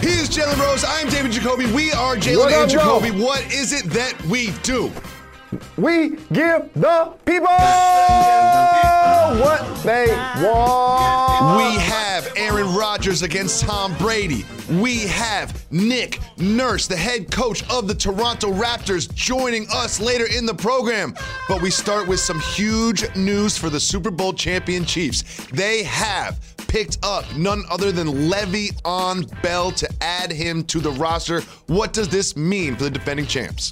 He is Jalen Rose. I am David Jacoby. We are Jalen and Jacoby. What is it that we do? We give the people what they want. We have Aaron Rodgers against Tom Brady. We have Nick Nurse, the head coach of the Toronto Raptors, joining us later in the program. But we start with some huge news for the Super Bowl champion Chiefs. They have picked up none other than Le'Veon Bell to add him to the roster. What does this mean for the defending champs?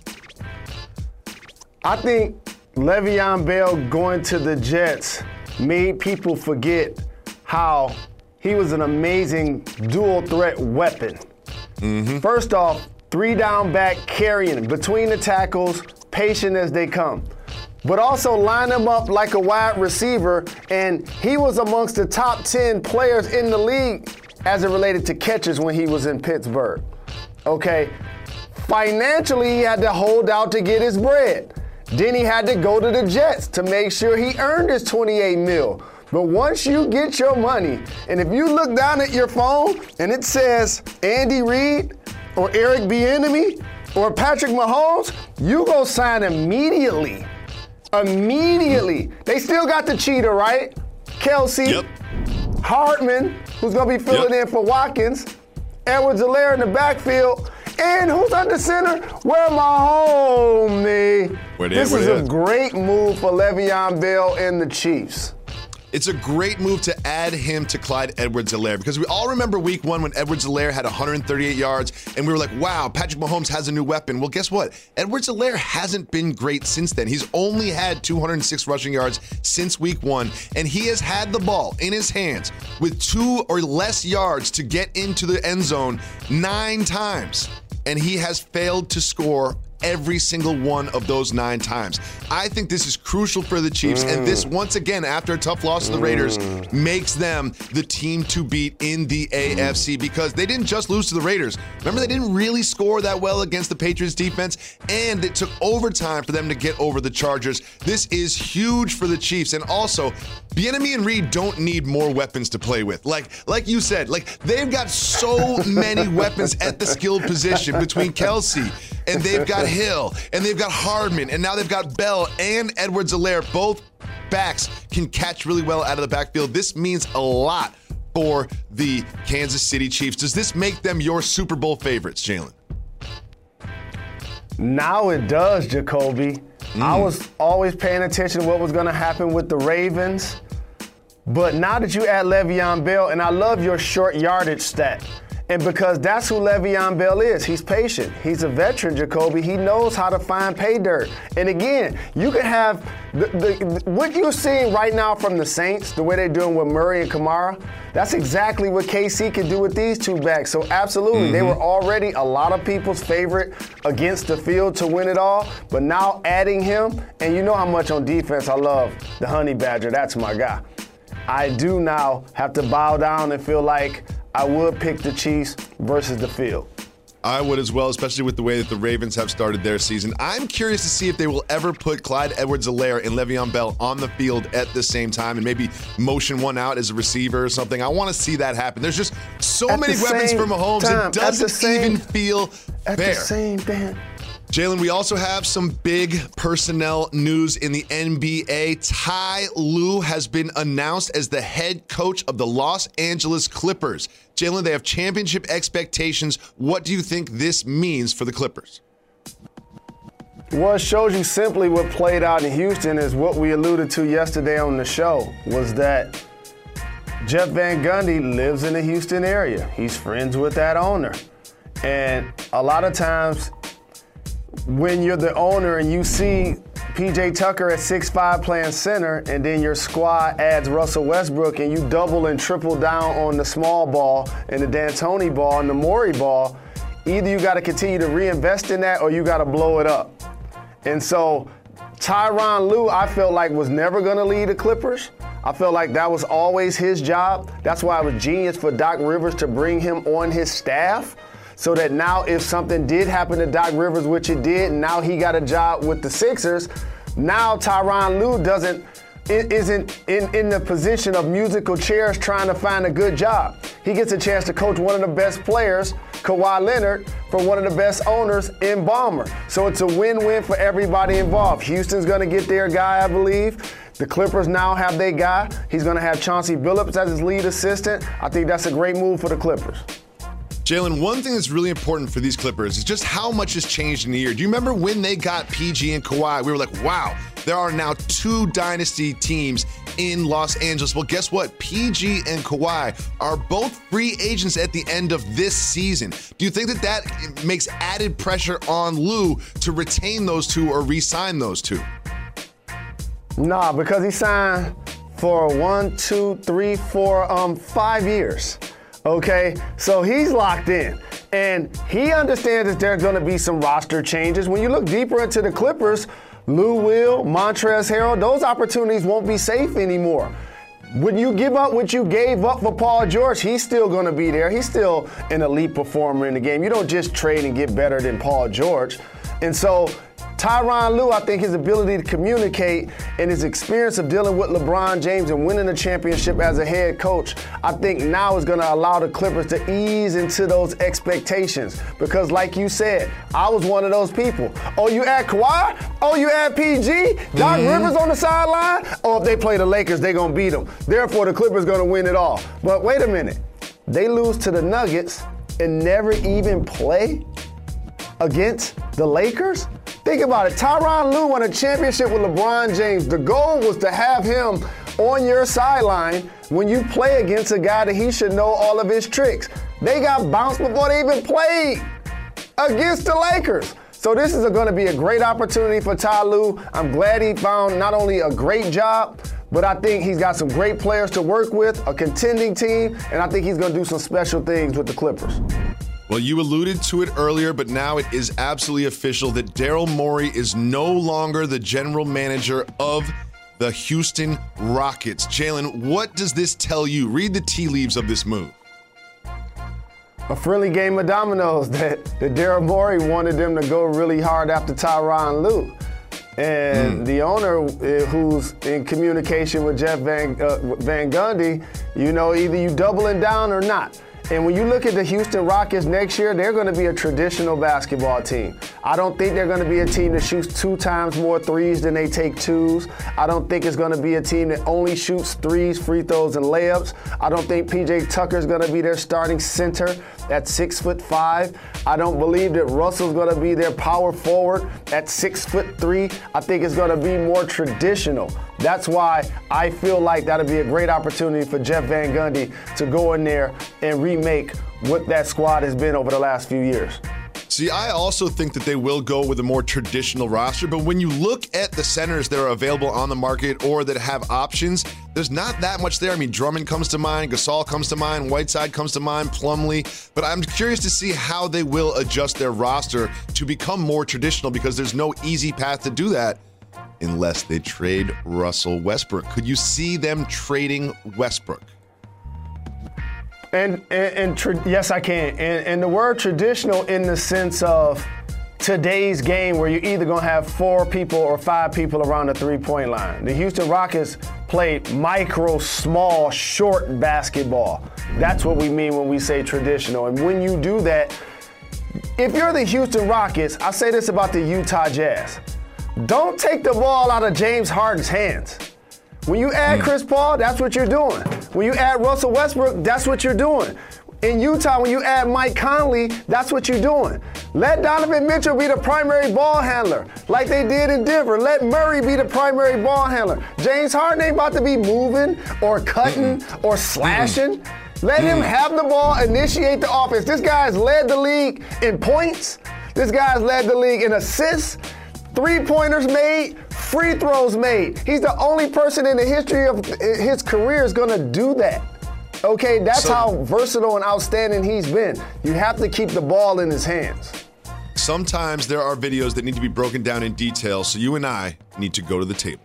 I think Le'Veon Bell going to the Jets made people forget how he was an amazing dual threat weapon. First off, 3-down back carrying between the tackles, patient as they come. But also line him up like a wide receiver, and he was amongst the top 10 players in the league as it related to catches when he was in Pittsburgh. Okay, financially he had to hold out to get his bread. Then he had to go to the Jets to make sure he earned his $28 million. But once you get your money, and if you look down at your phone and it says Andy Reid or Eric Bieniemy or Patrick Mahomes, you go sign immediately. Immediately. They still got the cheetah, right? Kelsey, Hardman, who's going to be filling in for Watkins, Edwards-Helaire in the backfield, and who's under center? Where my homie? This is a great move for Le'Veon Bell and the Chiefs. It's a great move to add him to Clyde Edwards-Helaire because we all remember week one when Edwards-Helaire had 138 yards and we were like, wow, Patrick Mahomes has a new weapon. Well, guess what? Edwards-Helaire hasn't been great since then. He's only had 206 rushing yards since week one, and he has had the ball in his hands with 2 or less yards to get into the end zone 9 times, and he has failed to score every single one of those 9 times. I think this is crucial for the Chiefs, and this, once again, after a tough loss to the Raiders, makes them the team to beat in the AFC because they didn't just lose to the Raiders. Remember, they didn't really score that well against the Patriots defense, and it took overtime for them to get over the Chargers. This is huge for the Chiefs, and also, Bieniemy and Reid don't need more weapons to play with. Like you said, they've got so many weapons at the skilled position between Kelsey, and they've got Hill, and they've got Hardman, and now they've got Bell and Edwards-Helaire. Both backs can catch really well out of the backfield. This means a lot for the Kansas City Chiefs. Does this make them your Super Bowl favorites, Jalen? Now it does, Jacoby. I was always paying attention to what was going to happen with the Ravens. But now that you add Le'Veon Bell, and I love your short yardage stat, and because that's who Le'Veon Bell is. He's patient. He's a veteran, Jacoby. He knows how to find pay dirt. And again, you can have what you're seeing right now from the Saints, the way they're doing with Murray and Kamara, that's exactly what KC can do with these two backs. So absolutely, they were already a lot of people's favorite against the field to win it all. But now adding him, and you know how much on defense I love the Honey Badger. That's my guy. I do now have to bow down and feel like I would pick the Chiefs versus the field. I would as well, especially with the way that the Ravens have started their season. I'm curious to see if they will ever put Clyde Edwards-Helaire and Le'Veon Bell on the field at the same time and maybe motion one out as a receiver or something. I want to see that happen. There's just so many weapons for Mahomes. It doesn't even feel fair. At the same time. Jalen, we also have some big personnel news in the NBA. Ty Lue has been announced as the head coach of the Los Angeles Clippers. Jalen, they have championship expectations. What do you think this means for the Clippers? Well, it shows you simply what played out in Houston is what we alluded to yesterday on the show, was that Jeff Van Gundy lives in the Houston area. He's friends with that owner. And a lot of times, when you're the owner and you see PJ Tucker at 6'5" playing center, and then your squad adds Russell Westbrook, and you double and triple down on the small ball and the D'Antoni ball and the Morey ball, either you got to continue to reinvest in that or you got to blow it up. And so Tyronn Lue, I felt like, was never going to lead the Clippers. I felt like that was always his job. That's why it was genius for Doc Rivers to bring him on his staff, so that now if something did happen to Doc Rivers, which it did, and now he got a job with the Sixers, now Tyronn Lue doesn't isn't in the position of musical chairs trying to find a good job. He gets a chance to coach one of the best players, Kawhi Leonard, for one of the best owners in Ballmer. So it's a win-win for everybody involved. Houston's going to get their guy, I believe. The Clippers now have their guy. He's going to have Chauncey Billups as his lead assistant. I think that's a great move for the Clippers. Jalen, one thing that's really important for these Clippers is just how much has changed in a year. Do you remember when they got PG and Kawhi? We were like, wow, there are now 2 dynasty teams in Los Angeles. Well, guess what? PG and Kawhi are both free agents at the end of this season. Do you think that makes added pressure on Lou to retain those 2 or re-sign those 2? Nah, because he signed for 5 years. Okay, so he's locked in. And he understands that there's going to be some roster changes. When you look deeper into the Clippers, Lou Will, Montrezl Harrell, those opportunities won't be safe anymore. When you give up what you gave up for Paul George, he's still going to be there. He's still an elite performer in the game. You don't just trade and get better than Paul George. And so Tyronn Lue, I think his ability to communicate and his experience of dealing with LeBron James and winning a championship as a head coach, I think now is going to allow the Clippers to ease into those expectations. Because like you said, I was one of those people. Oh, you add Kawhi? Oh, you add PG? Doc Rivers on the sideline? Oh, if they play the Lakers, they're going to beat them. Therefore, the Clippers going to win it all. But wait a minute. They lose to the Nuggets and never even play against the Lakers? Think about it. Tyronn Lue won a championship with LeBron James. The goal was to have him on your sideline when you play against a guy that he should know all of his tricks. They got bounced before they even played against the Lakers. So this is going to be a great opportunity for Ty Lue. I'm glad he found not only a great job, but I think he's got some great players to work with, a contending team, and I think he's going to do some special things with the Clippers. Well, you alluded to it earlier, but now it is absolutely official that Daryl Morey is no longer the general manager of the Houston Rockets. Jalen, what does this tell you? Read the tea leaves of this move. A friendly game of dominoes that Daryl Morey wanted them to go really hard after Tyronn Lue. And the owner, who's in communication with Jeff Van Gundy, either you doubling down or not. And when you look at the Houston Rockets next year, they're going to be a traditional basketball team. I don't think they're going to be a team that shoots 2 times more threes than they take twos. I don't think it's going to be a team that only shoots threes, free throws, and layups. I don't think P.J. Tucker's going to be their starting center at 6'5". I don't believe that Russell's going to be their power forward at 6'3". I think it's going to be more traditional. That's why I feel like that'll be a great opportunity for Jeff Van Gundy to go in there and remake what that squad has been over the last few years. See, I also think that they will go with a more traditional roster, but when you look at the centers that are available on the market or that have options, there's not that much there. I mean, Drummond comes to mind, Gasol comes to mind, Whiteside comes to mind, Plumlee, but I'm curious to see how they will adjust their roster to become more traditional because there's no easy path to do that unless they trade Russell Westbrook. Could you see them trading Westbrook? Yes, I can. And the word traditional in the sense of today's game where you're either going to have 4 people or 5 people around the three-point line. The Houston Rockets played micro, small, short basketball. That's what we mean when we say traditional. And when you do that, if you're the Houston Rockets, I say this about the Utah Jazz. Don't take the ball out of James Harden's hands. When you add Chris Paul, that's what you're doing. When you add Russell Westbrook, that's what you're doing. In Utah, when you add Mike Conley, that's what you're doing. Let Donovan Mitchell be the primary ball handler, like they did in Denver. Let Murray be the primary ball handler. James Harden ain't about to be moving or cutting or slashing. Let him have the ball, initiate the offense. This guy's led the league in points. This guy's led the league in assists, three-pointers made, free throws made. He's the only person in the history of his career is going to do that. Okay, that's how versatile and outstanding he's been. You have to keep the ball in his hands. Sometimes there are videos that need to be broken down in detail, so you and I need to go to the table.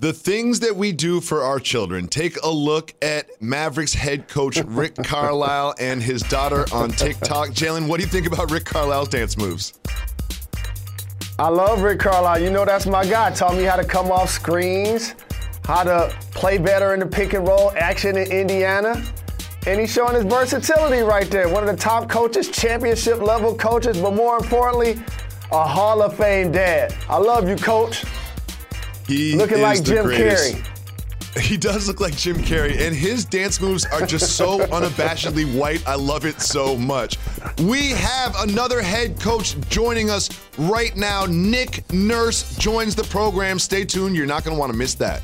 The things that we do for our children. Take a look at Mavericks head coach Rick Carlisle and his daughter on TikTok. Jalen, what do you think about Rick Carlisle's dance moves? I love Rick Carlisle. You know, that's my guy. Taught me how to come off screens, how to play better in the pick and roll action in Indiana. And he's showing his versatility right there. One of the top coaches, championship level coaches, but more importantly, a Hall of Fame dad. I love you, Coach. He looking is like the Jim greatest. Carrey. He does look like Jim Carrey, and his dance moves are just so unabashedly white. I love it so much. We have another head coach joining us right now. Nick Nurse joins the program. Stay tuned. You're not going to want to miss that.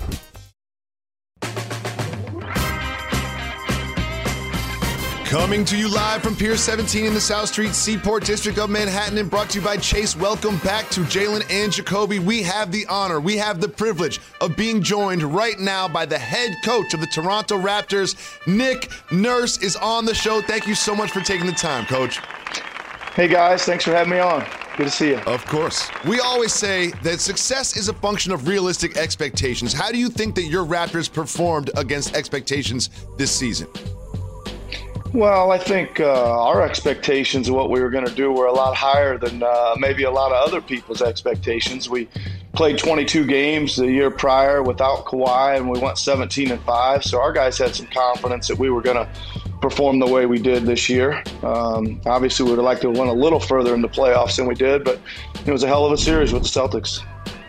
Coming to you live from Pier 17 in the South Street Seaport District of Manhattan and brought to you by Chase. Welcome back to Jalen and Jacoby. We have the honor, we have the privilege of being joined right now by the head coach of the Toronto Raptors. Nick Nurse is on the show. Thank you so much for taking the time, Coach. Hey, guys. Thanks for having me on. Good to see you. Of course. We always say that success is a function of realistic expectations. How do you think that your Raptors performed against expectations this season? Well, I think our expectations of what we were going to do were a lot higher than maybe a lot of other people's expectations. We played 22 games the year prior without Kawhi, and we went 17-5. So our guys had some confidence that we were going to perform the way we did this year. Obviously, we would have liked to have went a little further in the playoffs than we did, but it was a hell of a series with the Celtics.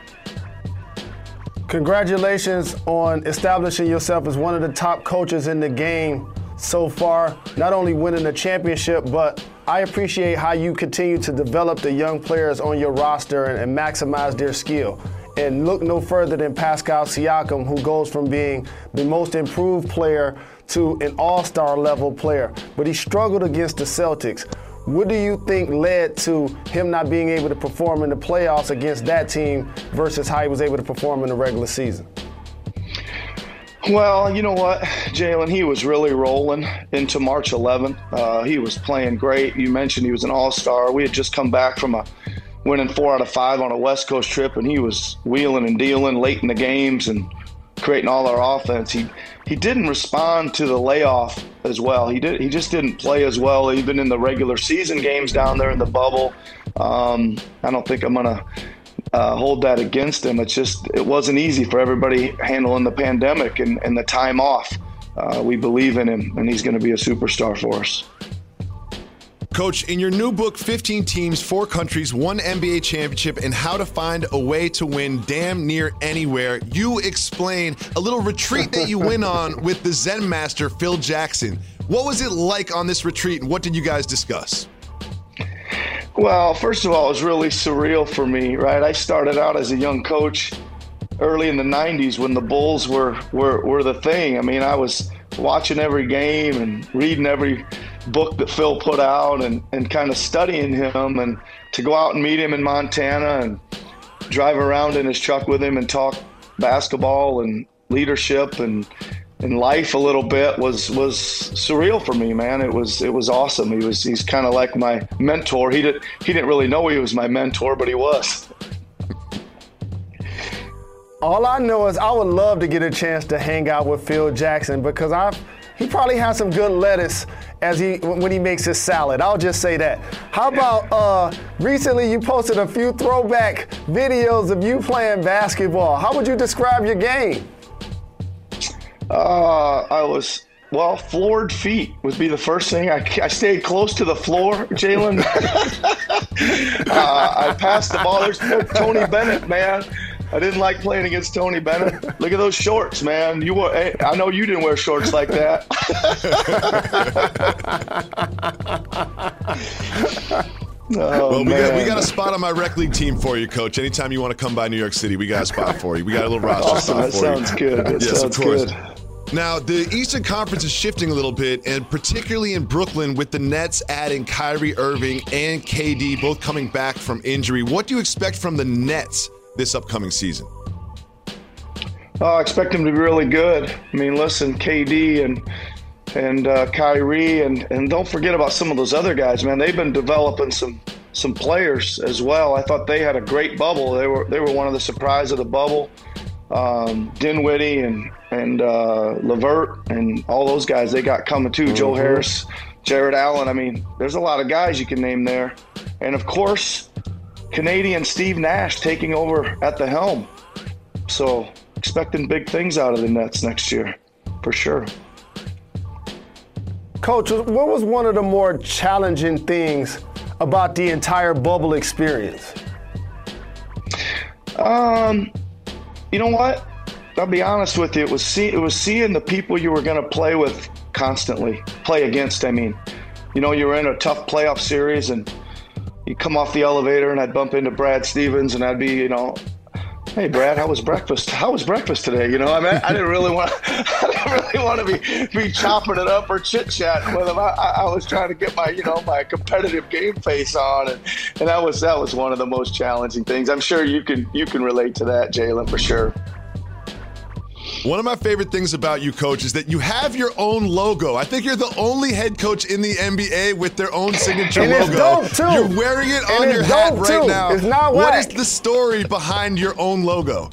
Congratulations on establishing yourself as one of the top coaches in the game so far, not only winning the championship, but I appreciate how you continue to develop the young players on your roster and maximize their skill. And look no further than Pascal Siakam, who goes from being the most improved player to an all-star level player. But he struggled against the Celtics. What do you think led to him not being able to perform in the playoffs against that team versus how he was able to perform in the regular season? Well, you know what, Jalen, he was really rolling into March 11. He was playing great. You mentioned he was an all-star. We had just come back from winning 4 out of 5 on a West Coast trip, and he was wheeling and dealing late in the games and creating all our offense. He didn't respond to the layoff as well. He just didn't play as well, even in the regular season games down there in the bubble. I don't think I'm going to hold that against him. It wasn't easy for everybody handling the pandemic and the time off. We believe in him, and he's going to be a superstar for us. Coach, in your new book, 15 Teams, 4 Countries, 1 NBA Championship, and How to Find a Way to Win Damn Near Anywhere, you explain a little retreat that you went on with the Zen master, Phil Jackson. What was it like on this retreat, and what did you guys discuss? Well, first of all, it was really surreal for me, right? I started out as a young coach early in the 90s when the Bulls were the thing. I mean, I was watching every game and reading every book that Phil put out and kind of studying him, and to go out and meet him in Montana and drive around in his truck with him and talk basketball and leadership and life a little bit was surreal for me, man. It was awesome. He's kind of like my mentor. He didn't really know he was my mentor, but he was. All I know is I would love to get a chance to hang out with Phil Jackson because he probably has some good lettuce when he makes his salad. I'll just say that. How about recently you posted a few throwback videos of you playing basketball. How would you describe your game? Floored feet would be the first thing. I stayed close to the floor, Jalen. I passed the ball. There's Tony Bennett, man. I didn't like playing against Tony Bennett. Look at those shorts, man. I know you didn't wear shorts like that. Well, we got a spot on my rec league team for you, Coach. Anytime you want to come by New York City, we got a spot for you. We got a little roster spot for you. That sounds good. Yes, of course. Good. Now, the Eastern Conference is shifting a little bit, and particularly in Brooklyn with the Nets adding Kyrie Irving and KD both coming back from injury. What do you expect from the Nets this upcoming season? I expect them to be really good. I mean, listen, KD and Kyrie, and don't forget about some of those other guys, man. They've been developing some players as well. I thought they had a great bubble. They were one of the surprise of the bubble. Dinwiddie and LeVert and all those guys they got coming too. Joe Harris, Jared Allen. I mean, there's a lot of guys you can name there. And, of course, Canadian Steve Nash taking over at the helm. So expecting big things out of the Nets next year, for sure. Coach, what was one of the more challenging things about the entire bubble experience? You know what? I'll be honest with you. It was seeing the people you were going to play with constantly, play against. I mean, you know, you were in a tough playoff series and you come off the elevator and I'd bump into Brad Stevens and I'd be, you know, hey Brad, how was breakfast? How was breakfast today? You know, I mean, I didn't really want to be chopping it up or chit chatting with him. I was trying to get my competitive game face on, and that was one of the most challenging things. I'm sure you can relate to that, Jalen, for sure. One of my favorite things about you, Coach, is that you have your own logo. I think you're the only head coach in the NBA with their own signature and logo. It's dope too. You're wearing it on your hat right now. It's not What whack. is the story behind your own logo?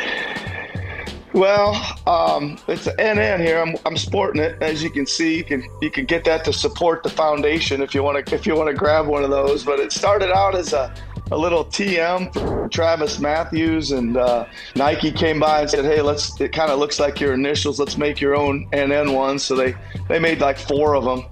Well, it's an NN here. I'm sporting it, as you can see. You can get that to support the foundation if you want to grab one of those. But it started out as a little TM for Travis Matthews, and Nike came by and said, hey, it kind of looks like your initials. Let's make your own NN one. So they made like 4 of them.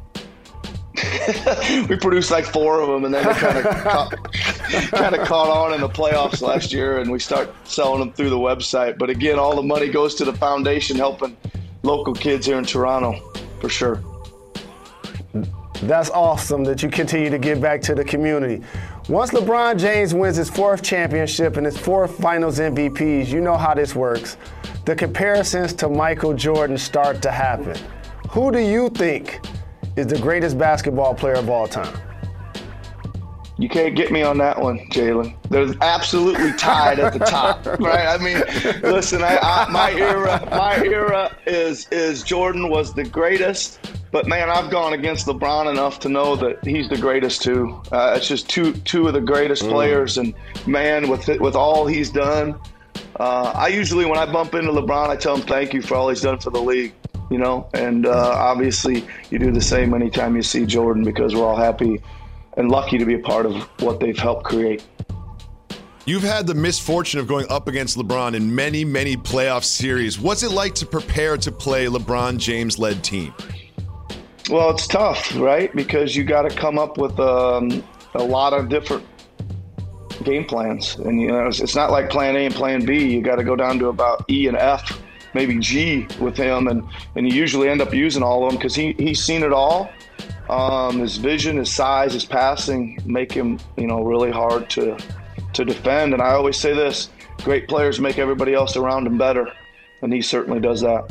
We produced like 4 of them, and then they kind of caught on in the playoffs last year, and we start selling them through the website. But again, all the money goes to the foundation, helping local kids here in Toronto, for sure. That's awesome that you continue to give back to the community. Once LeBron James wins his 4th championship and his 4th Finals MVPs, you know how this works. The comparisons to Michael Jordan start to happen. Who do you think is the greatest basketball player of all time? You can't get me on that one, Jalen. They're absolutely tied at the top, right? I mean, listen, my era is Jordan was the greatest. But, man, I've gone against LeBron enough to know that he's the greatest, too. It's just two of the greatest players. And, man, with all he's done, I usually, when I bump into LeBron, I tell him thank you for all he's done for the league, you know. And obviously you do the same anytime you see Jordan, because we're all happy and lucky to be a part of what they've helped create. You've had the misfortune of going up against LeBron in many, many playoff series. What's it like to prepare to play LeBron James-led team? Well, it's tough, right? Because you got to come up with a lot of different game plans. And, you know, it's not like plan A and plan B. You got to go down to about E and F, maybe G with him. And you usually end up using all of them because he's seen it all. His vision, his size, his passing make him, you know, really hard to defend. And I always say this, great players make everybody else around him better. And he certainly does that.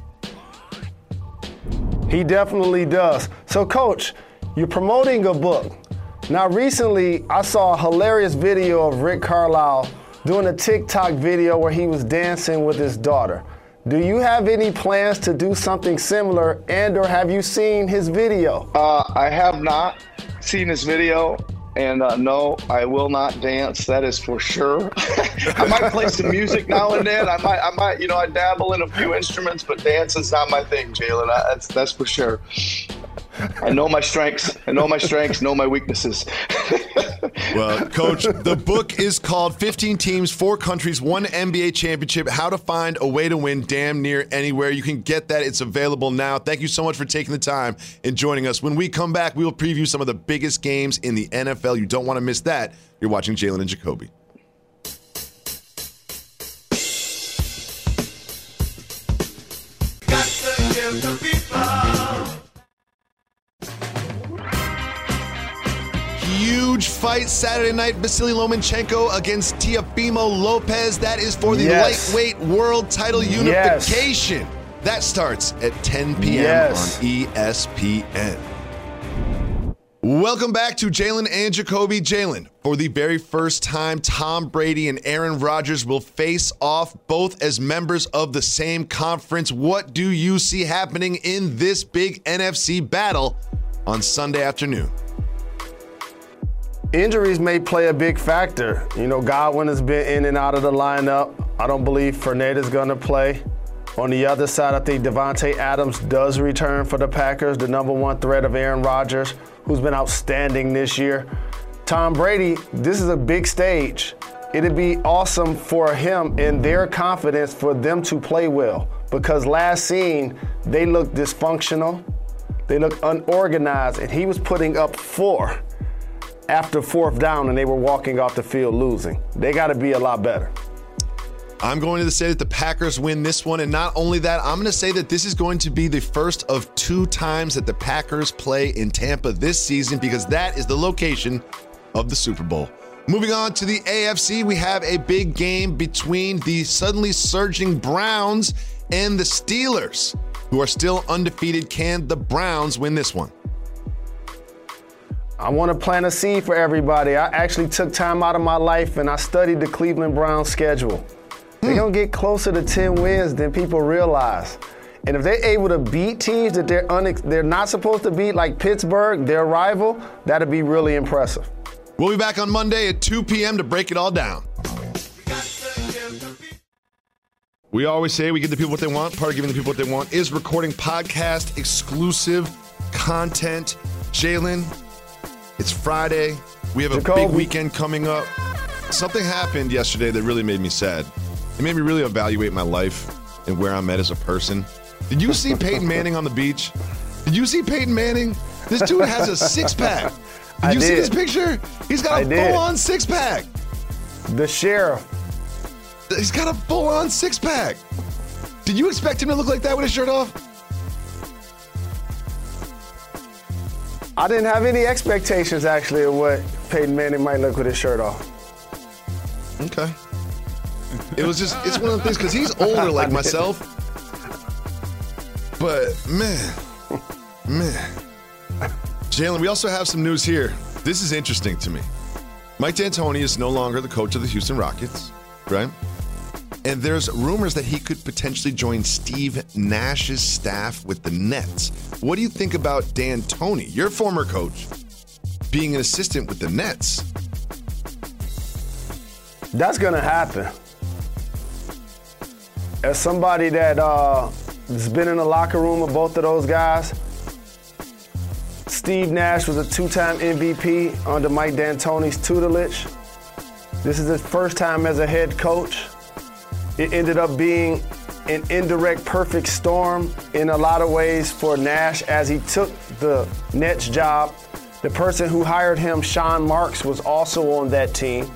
He definitely does. So, Coach, you're promoting a book. Now, recently, I saw a hilarious video of Rick Carlisle doing a TikTok video where he was dancing with his daughter. Do you have any plans to do something similar, and or have you seen his video? I have not seen his video, and no, I will not dance. That is for sure. I might play some music now and then. I might, you know, I dabble in a few instruments, but dance is not my thing, Jalen. That's for sure. I know my strengths. Know my weaknesses. Well, Coach, the book is called 15 Teams, 4 Countries, 1 NBA Championship, How to Find a Way to Win Damn Near Anywhere. You can get that. It's available now. Thank you so much for taking the time and joining us. When we come back, we will preview some of the biggest games in the NFL. You don't want to miss that. You're watching Jalen and Jacoby. Got to give the people. Huge fight Saturday night. Vasily Lomachenko against Teofimo Lopez. That is for the lightweight world title unification. Yes. That starts at 10 p.m. on ESPN. Welcome back to Jalen and Jacoby. Jalen, for the very first time, Tom Brady and Aaron Rodgers will face off, both as members of the same conference. What do you see happening in this big NFC battle on Sunday afternoon? Injuries may play a big factor. You know, Godwin has been in and out of the lineup. I don't believe Fournette is going to play. On the other side, I think Devontae Adams does return for the Packers, the number one threat of Aaron Rodgers, who's been outstanding this year. Tom Brady, this is a big stage. It'd be awesome for him and their confidence for them to play well, because last seen, they looked dysfunctional, they looked unorganized, and he was putting up 4 after 4th down, and they were walking off the field losing. They got to be a lot better. I'm going to say that the Packers win this one, and not only that, I'm going to say that this is going to be the first of 2 times that the Packers play in Tampa this season, because that is the location of the Super Bowl. Moving on to the AFC, we have a big game between the suddenly surging Browns and the Steelers, who are still undefeated. Can the Browns win this one? I want to plant a seed for everybody. I actually took time out of my life and I studied the Cleveland Browns schedule. They're going to get closer to 10 wins than people realize. And if they're able to beat teams that they're not supposed to beat, like Pittsburgh, their rival, that'd be really impressive. We'll be back on Monday at 2 p.m. to break it all down. We always say we give the people what they want. Part of giving the people what they want is recording podcast exclusive content. Jalen, it's Friday. We have a big weekend coming up. Something happened yesterday that really made me sad. It made me really evaluate my life and where I'm at as a person. Did you see Peyton Manning on the beach? Did you see Peyton Manning? This dude has a 6-pack. Did you see this picture? He's got a full-on 6-pack. The sheriff. He's got a full-on 6-pack. Did you expect him to look like that with his shirt off? I didn't have any expectations, actually, of what Peyton Manning might look with his shirt off. Okay. It was just, it's one of the things, because he's older like myself. But, man. Jalen, we also have some news here. This is interesting to me. Mike D'Antoni is no longer the coach of the Houston Rockets, right? And there's rumors that he could potentially join Steve Nash's staff with the Nets. What do you think about D'Antoni, your former coach, being an assistant with the Nets? That's going to happen. As somebody that has been in the locker room of both of those guys, Steve Nash was a 2-time MVP under Mike D'Antoni's tutelage. This is his first time as a head coach. It ended up being an indirect perfect storm in a lot of ways for Nash as he took the Nets job. The person who hired him, Sean Marks, was also on that team.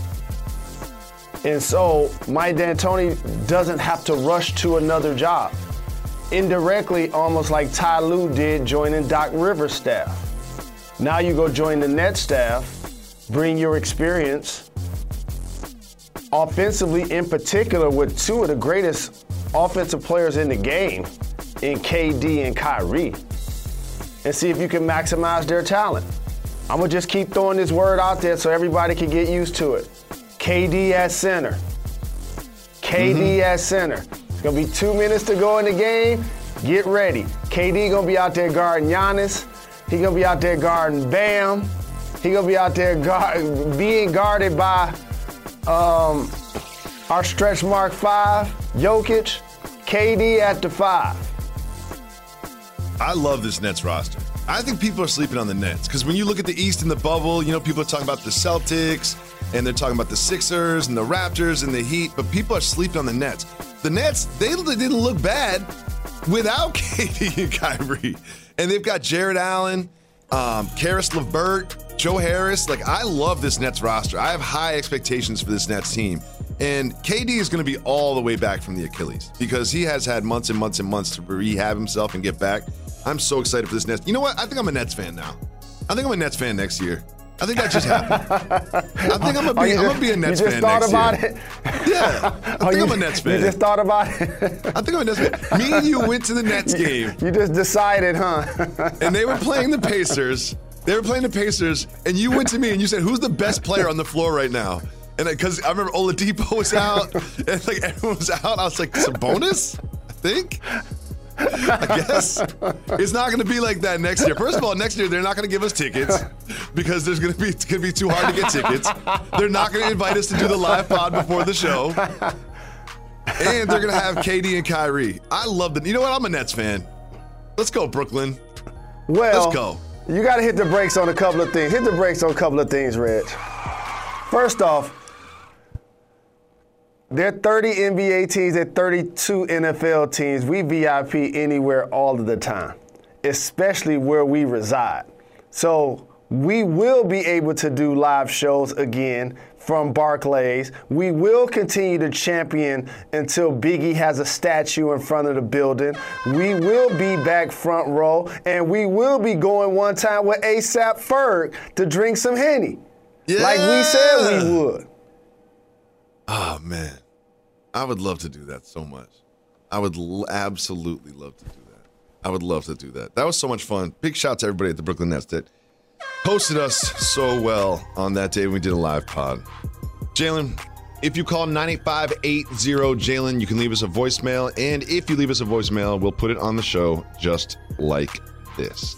And so Mike D'Antoni doesn't have to rush to another job. Indirectly, almost like Ty Lue did joining Doc Rivers' staff. Now you go join the Nets staff, bring your experience, offensively in particular with 2 of the greatest offensive players in the game, in KD and Kyrie, and see if you can maximize their talent. I'm going to just keep throwing this word out there so everybody can get used to it. KD at center. KD at center. It's going to be 2 minutes to go in the game. Get ready. KD going to be out there guarding Giannis. He going to be out there guarding Bam. He going to be out there being guarded by our stretch mark 5, Jokic. KD at the 5. I love this Nets roster. I think people are sleeping on the Nets because when you look at the East in the bubble, you know, people are talking about the Celtics and they're talking about the Sixers and the Raptors and the Heat, but people are sleeping on the Nets. The Nets, they didn't look bad without KD and Kyrie. And they've got Jared Allen, Karis LeVert, Joe Harris. Like, I love this Nets roster. I have high expectations for this Nets team. And KD is going to be all the way back from the Achilles because he has had months and months and months to rehab himself and get back. I'm so excited for this Nets. You know what? I think I'm a Nets fan now. I think I'm a Nets fan next year. I think that just happened. I think I'm gonna be a Nets fan next year. You just thought about it? Yeah. I think I'm a Nets fan. You just thought about it? I think I'm a Nets fan. Me and you went to the Nets game. You just decided, huh? And they were playing the Pacers. And you went to me and you said, who's the best player on the floor right now? And because I remember Oladipo was out, and like everyone was out. I was like, Sabonis? I think. I guess it's not going to be like that next year. First of all, next year they're not going to give us tickets because it's going to be too hard to get tickets. They're not going to invite us to do the live pod before the show. And they're going to have KD and Kyrie. I love them. You know what? I'm a Nets fan. Let's go, Brooklyn. Well, let's go. You got to hit the brakes on a couple of things. Hit the brakes on a couple of things, Reg. First off, there are 30 NBA teams, there are 32 NFL teams. We VIP anywhere all of the time, especially where we reside. So we will be able to do live shows again from Barclays. We will continue to champion until Biggie has a statue in front of the building. We will be back front row, and we will be going one time with ASAP Ferg to drink some Henny. Yeah. Like we said we would. Oh, man. I would love to do that so much. I would absolutely love to do that. I would love to do that. That was so much fun. Big shout out to everybody at the Brooklyn Nets that hosted us so well on that day when we did a live pod. Jalen, if you call 985-80-JALEN, you can leave us a voicemail. And if you leave us a voicemail, we'll put it on the show just like this.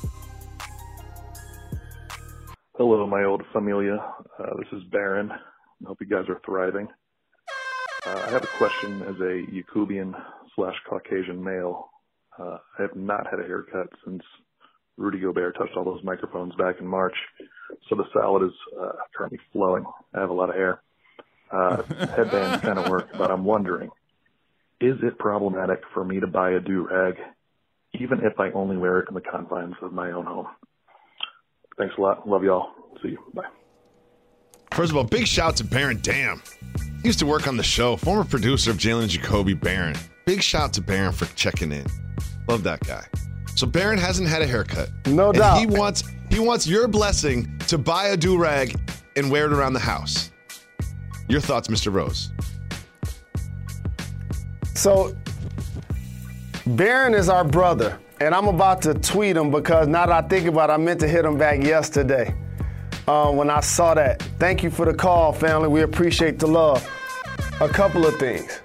Hello, my old familia. This is Baron. I hope you guys are thriving. I have a question as a Yakubian/Caucasian male. I have not had a haircut since Rudy Gobert touched all those microphones back in March, so the salad is currently flowing. I have a lot of hair. Headbands kind of work, but I'm wondering, is it problematic for me to buy a do-rag, even if I only wear it in the confines of my own home? Thanks a lot. Love y'all. See you. Bye. First of all, big shout to Baron Dam. He used to work on the show. Former producer of Jalen and Jacoby, Baron. Big shout to Baron for checking in. Love that guy. So Baron hasn't had a haircut. No doubt. He wants your blessing to buy a do-rag and wear it around the house. Your thoughts, Mr. Rose? So, Baron is our brother, and I'm about to tweet him because now that I think about it, I meant to hit him back yesterday when I saw that. Thank you for the call, family. We appreciate the love. A couple of things.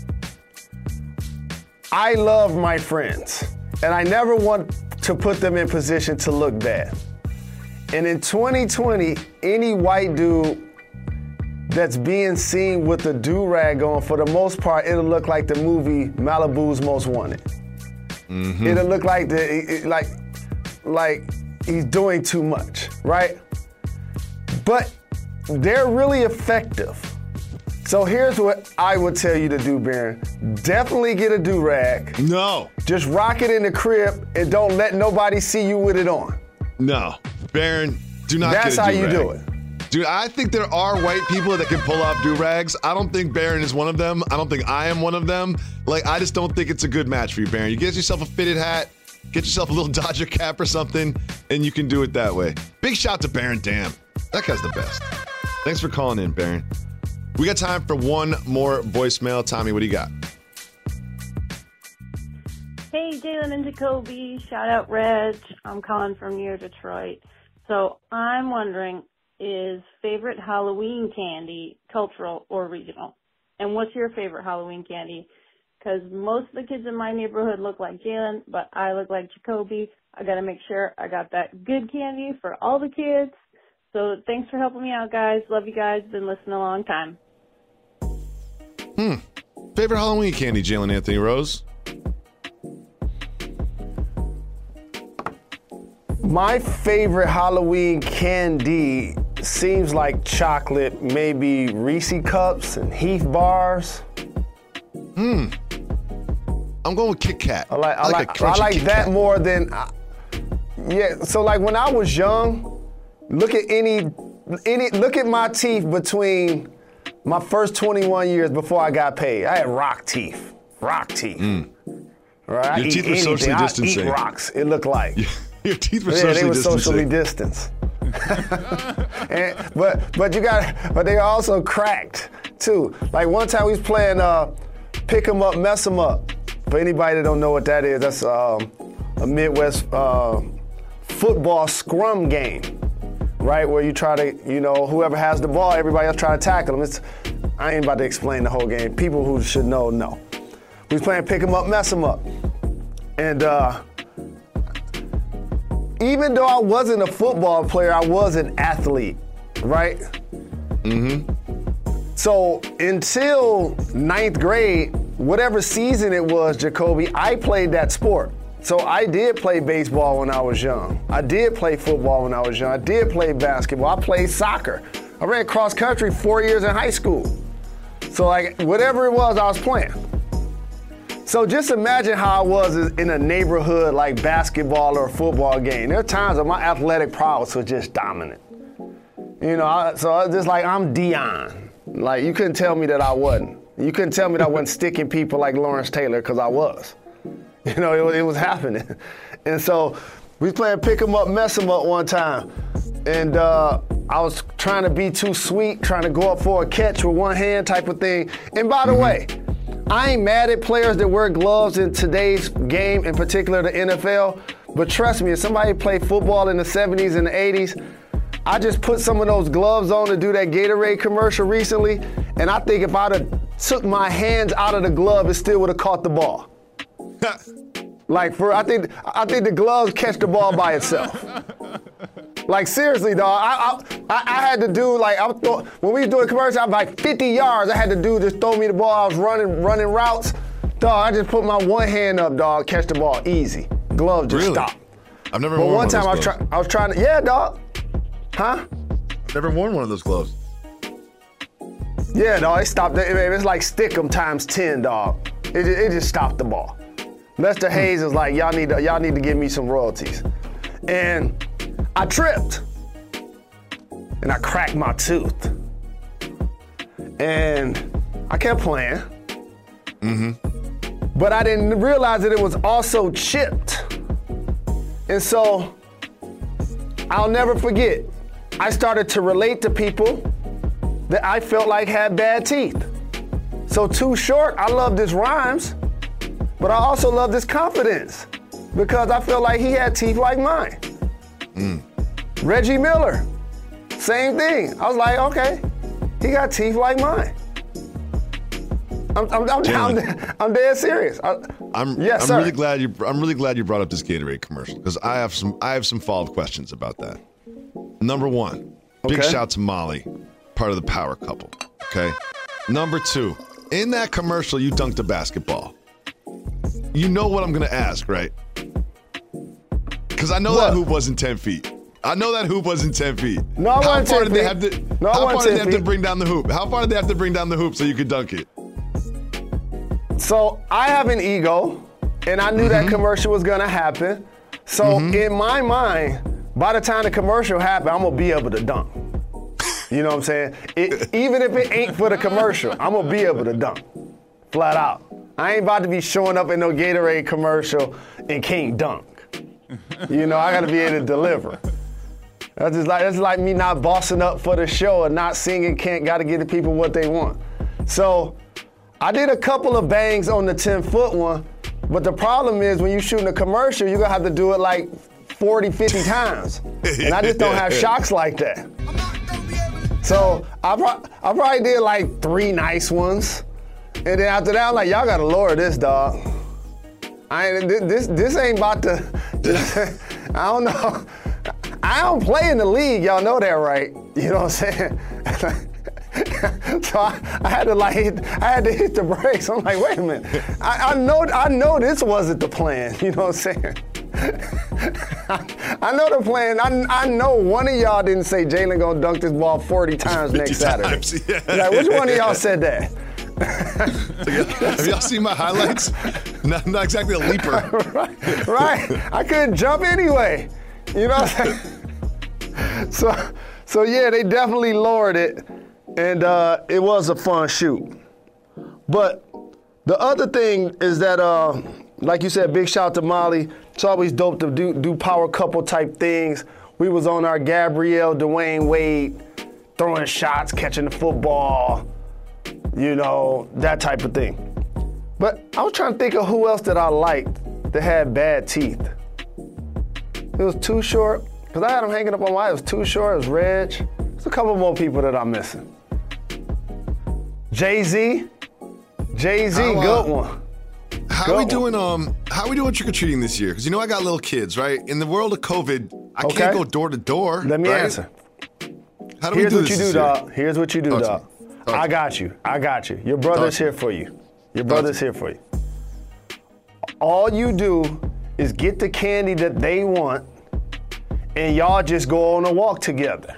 I love my friends, and I never want to put them in position to look bad. And in 2020, any white dude that's being seen with a do-rag on, for the most part, it'll look like the movie Malibu's Most Wanted. Mm-hmm. It'll look like like he's doing too much, right? But they're really effective. So here's what I would tell you to do, Baron. Definitely get a do-rag. No. Just rock it in the crib and don't let nobody see you with it on. No. Baron, do not get a do-rag. That's how you do it. Dude, I think there are white people that can pull off do-rags. I don't think Baron is one of them. I don't think I am one of them. Like, I just don't think it's a good match for you, Baron. You get yourself a fitted hat, get yourself a little Dodger cap or something, and you can do it that way. Big shout to Baron Dam. That guy's the best. Thanks for calling in, Baron. We got time for one more voicemail. Tommy, what do you got? Hey, Jalen and Jacoby. Shout out, Reg. I'm calling from near Detroit. So I'm wondering, is favorite Halloween candy cultural or regional? And what's your favorite Halloween candy? Because most of the kids in my neighborhood look like Jalen, but I look like Jacoby. I got to make sure I got that good candy for all the kids. So thanks for helping me out, guys. Love you guys. Been listening a long time. Favorite Halloween candy, Jalen Anthony Rose? My favorite Halloween candy seems chocolate, maybe Reese Cups and Heath bars. I'm going with Kit Kat. I like Kit that Kat more than, so when I was young, look at my teeth between my first 21 years before I got paid. I had rock teeth. Right? Your teeth were socially distancing. I eat rocks, it looked like. Your teeth were socially distancing. They were socially distanced. But they also cracked too. Like one time we was playing Pick 'em Up, Mess 'em Up. For anybody that don't know what that is, that's a Midwest football scrum game, right? Where you try to, whoever has the ball, everybody else try to tackle them. I ain't about to explain the whole game. People who should know. We was playing Pick 'em Up, Mess 'em Up, and even though I wasn't a football player, I was an athlete, right? Mm-hmm. So until 9th grade, whatever season it was, Jacoby, I played that sport. So I did play baseball when I was young. I did play football when I was young. I did play basketball. I played soccer. I ran cross country 4 years in high school. So like whatever it was, I was playing. So just imagine how I was in a neighborhood like basketball or a football game. There are times when my athletic prowess was just dominant. You know, so I was just like, I'm Deion. Like you couldn't tell me that I wasn't. You couldn't tell me that I wasn't sticking people like Lawrence Taylor because I was. You know, it was happening. And so we was playing pick 'em up, mess 'em up one time. And I was trying to be too sweet, trying to go up for a catch with one hand type of thing. And by the way, I ain't mad at players that wear gloves in today's game, in particular the NFL. But trust me, if somebody played football in the 70s and the 80s, I just put some of those gloves on to do that Gatorade commercial recently. And I think if I'd have took my hands out of the glove, it still would have caught the ball. Like I think the gloves catch the ball by itself. Like seriously, dog. I had to do like when we was doing commercials, I was like 50 yards. I had to do just throw me the ball. I was running routes. Dog, I just put my one hand up, dog, catch the ball easy. Glove just stopped. I've never But worn one time of those gloves. I was trying to, yeah, dog. Huh? I've never worn one of those gloves. Yeah, dog. It stopped. It's like stick 'em times 10, dog. It just stopped the ball. Lester Hayes is like, y'all need to give me some royalties. And I tripped. And I cracked my tooth. And I kept playing. But I didn't realize that it was also chipped. And so I'll never forget, I started to relate to people that I felt like had bad teeth. So Too Short, I love his rhymes, but I also love his confidence because I felt like he had teeth like mine. Reggie Miller, same thing. I was like, okay, he got teeth like mine. I'm dead serious. I'm really glad you brought up this Gatorade commercial because I have some follow-up questions about that. Number one, big shout to Molly, part of the power couple. Okay. Number two, in that commercial, you dunked a basketball. You know what I'm gonna ask, right? Because I know that hoop wasn't 10 feet. I know that hoop wasn't 10 feet. No, it wasn't 10 feet. How far did they have to bring down the hoop? How far did they have to bring down the hoop so you could dunk it? So I have an ego, and I knew that commercial was gonna happen. So in my mind, by the time the commercial happened, I'm gonna be able to dunk. You know what I'm saying? Even if it ain't for the commercial, I'm gonna be able to dunk, flat out. I ain't about to be showing up in no Gatorade commercial and can't dunk. You know, I gotta be able to deliver. That's like me not bossing up for the show and not singing, gotta give the people what they want. So I did a couple of bangs on the 10-foot one, but the problem is when you're shooting a commercial, you're gonna have to do it like 40, 50 times. And I just don't have shocks like that. So I probably did like 3 nice ones. And then after that, I'm like, y'all gotta lower this, dog. This ain't about to, I don't know. I don't play in the league, y'all know that, right? You know what I'm saying? So I had to hit the brakes. I'm like, wait a minute. I know this wasn't the plan. You know what I'm saying? I know the plan. I know one of y'all didn't say Jalen gonna dunk this ball 40 times next Saturday. Yeah. Like, which one of y'all said that? Have y'all seen my highlights? Not exactly a leaper. Right. I couldn't jump anyway. You know what I'm saying? So yeah, they definitely lowered it. And it was a fun shoot. But the other thing is that, like you said, big shout out to Molly. It's always dope to do power couple type things. We was on our Gabrielle, Dwayne Wade, throwing shots, catching the football, you know, that type of thing. But I was trying to think of who else that I liked that had bad teeth. It was Too Short, because I had them hanging up on my, it was Too Short, it was Reg. There's a couple more people that I'm missing. Jay-Z, good one. How are we doing trick-or-treating this year? Because you know I got little kids, right? In the world of COVID, I can't go door to door. Let me answer. How do we do this Here's what you do, dog. I got you. Your brother's here for you. Your brother's here for you. All you do is get the candy that they want, and y'all just go on a walk together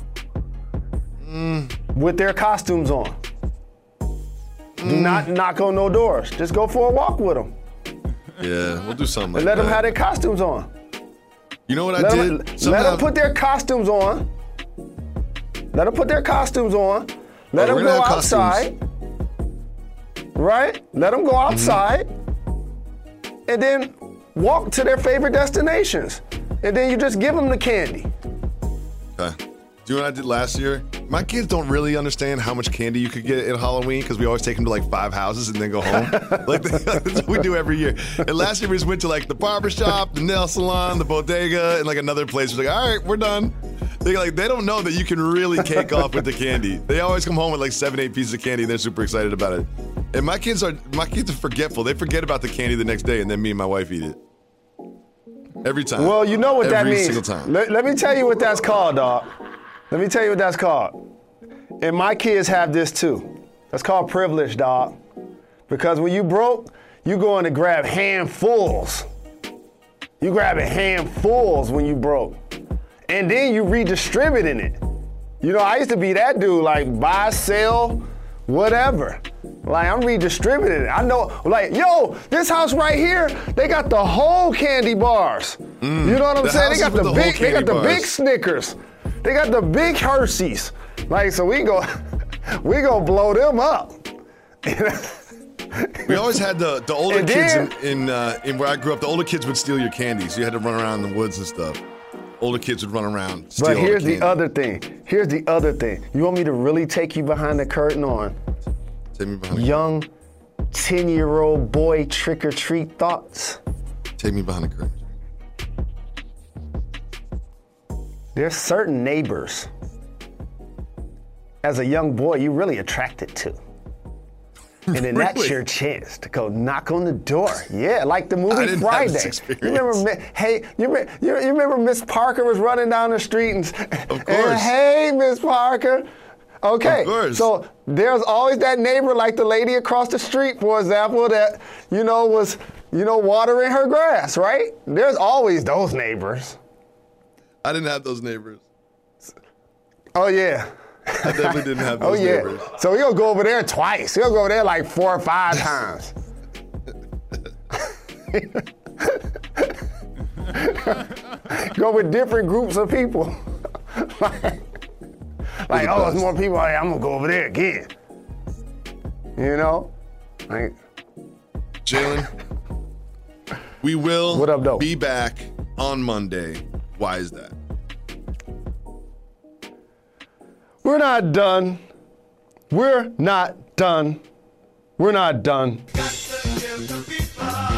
with their costumes on. Do not knock on no doors. Just go for a walk with them. Yeah, we'll do something like And let that. them have their costumes on. You know what I Let did? them, let them put their costumes on. Let them put their costumes on. Let them we're go gonna have outside. Right? Let them go outside. And then walk to their favorite destinations. And then you just give them the candy. Okay. Do you know what I did last year? My kids don't really understand how much candy you could get at Halloween because we always take them to like 5 houses and then go home. That's what we do every year. And last year we just went to like the barber shop, the nail salon, the bodega, and like another place. We're like, all right, we're done. They don't know that you can really cake off with the candy. They always come home with like 7, 8 pieces of candy and they're super excited about it. And my kids are forgetful. They forget about the candy the next day and then me and my wife eat it. Every time. Well, you know what that means. Every single time. Let me tell you what that's called, dog. Let me tell you what that's called. And my kids have this too. That's called privilege, dog. Because when you broke, you going to grab handfuls. You grabbing handfuls when you broke. And then you redistributing it. You know, I used to be that dude, like buy, sell, whatever. Like I'm redistributing it. I know, like, yo, this house right here, they got the whole candy bars. You know what I'm saying? They got the big Snickers. They got the big Hershey's. Like, so we go blow them up. We always had the older And kids then- in where I grew up. The older kids would steal your candy, so you had to run around in the woods and stuff. Older kids would run around, steal But all here's the the candy. other thing. Here's the other thing. You want me to really take you behind the curtain on Take me behind the young 10-year-old boy trick-or-treat thoughts? Take me behind the curtain. There's certain neighbors, as a young boy, you really attracted to. And then that's Really? your chance to go knock on the door. Yeah, like the I movie didn't have Friday. this experience. You remember, you remember Miss Parker was running down the street and, Of course. and hey, Miss Parker. Okay, Of course. so there's always that neighbor, like the lady across the street, for example, that was watering her grass, right? There's always those neighbors. I didn't have those neighbors. Oh yeah. I definitely didn't have Oh those yeah. neighbors. So we'll go over there twice. We'll go over there like 4 or 5 times. Go with different groups of people. like oh, there's more people. Hey, I'm gonna go over there again. You know? Like, Jalen, we will What up, though? be back on Monday. Why is that? we're not done. We're not done. We're not done. Got to give the people